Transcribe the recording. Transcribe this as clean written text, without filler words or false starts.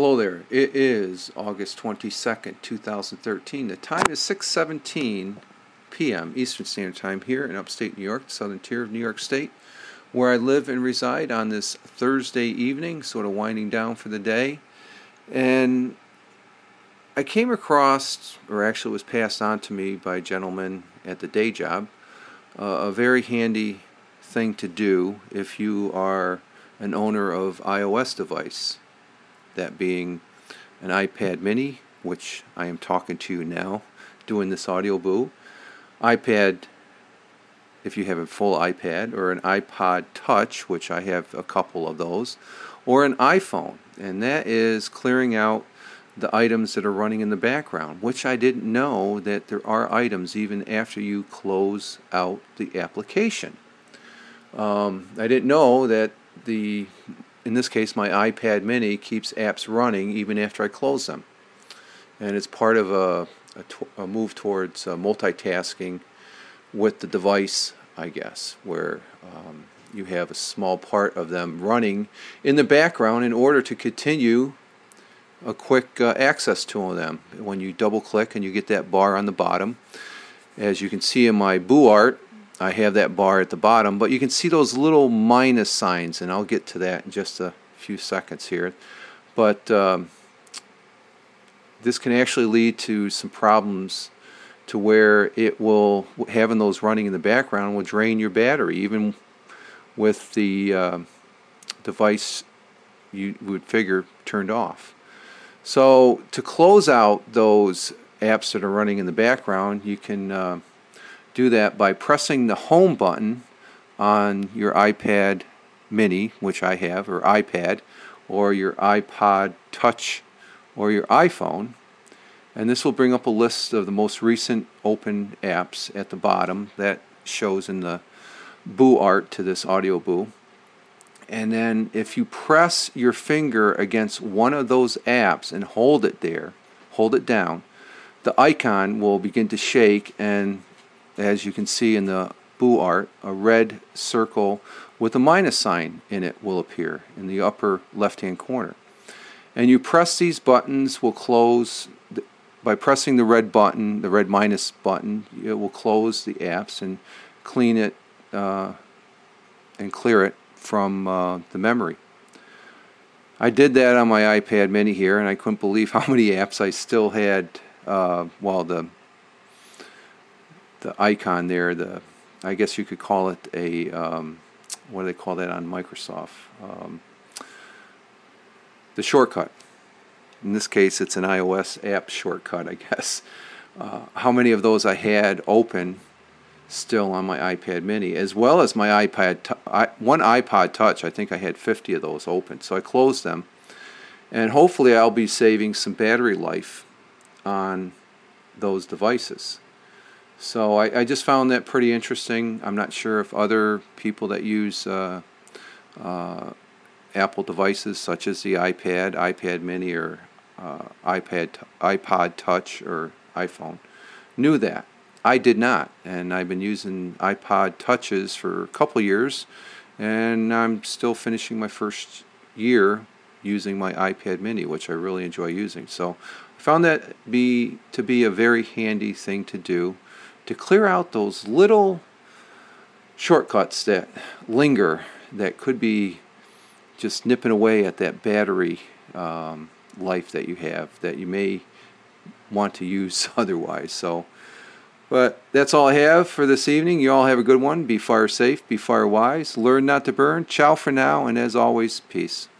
Hello there. It is August 22nd, 2013. The time is 6:17 p.m. Eastern Standard Time here in upstate New York, the southern tier of New York State, where I live and reside on this Thursday evening, sort of winding down for the day. And I came across, or actually was passed on to me by a gentleman at the day job, a very handy thing to do if you are an owner of iOS device. That being an iPad mini, which I am talking to you now, doing this audio boo, iPad, if you have a full iPad, or an iPod Touch, which I have a couple of those, or an iPhone, and that is clearing out the items that are running in the background, which I didn't know that there are items even after you close out the application. I didn't know that in this case, my iPad mini keeps apps running even after I close them. And it's part of a move towards multitasking with the device, I guess, where you have a small part of them running in the background in order to continue a quick access to them. When you double click and you get that bar on the bottom, as you can see in my boo art, I have that bar at the bottom, but you can see those little minus signs, and I'll get to that in just a few seconds here. But this can actually lead to some problems to where it will, having those running in the background, will drain your battery, even with the device you would figure turned off. So to close out those apps that are running in the background, you can do that by pressing the home button on your iPad mini, which I have, or iPad, or your iPod Touch, or your iPhone, and this will bring up a list of the most recent open apps at the bottom. That shows in the boo art to this audio boo. And then if you press your finger against one of those apps and hold it there, hold it down, the icon will begin to shake, and as you can see in the boo art, a red circle with a minus sign in it will appear in the upper left-hand corner. And you press these buttons, will close, by pressing the red button, the red minus button, it will close the apps and clean it and clear it from the memory. I did that on my iPad mini here, and I couldn't believe how many apps I still had. The icon there, I guess you could call it a, what do they call that on Microsoft? The shortcut. In this case, it's an iOS app shortcut, I guess. How many of those I had open still on my iPad mini, as well as my one iPod Touch. I think I had 50 of those open. So I closed them, and hopefully I'll be saving some battery life on those devices. So I just found that pretty interesting. I'm not sure if other people that use Apple devices such as the iPad, iPad mini, or iPod Touch, or iPhone knew that. I did not, and I've been using iPod Touches for a couple years, and I'm still finishing my first year using my iPad mini, which I really enjoy using. So I found that to be a very handy thing to do, to clear out those little shortcuts that linger, that could be just nipping away at that battery life that you have, that you may want to use otherwise. So, but that's all I have for this evening. You all have a good one. Be fire safe, be fire wise, learn not to burn. Ciao for now, and as always, peace.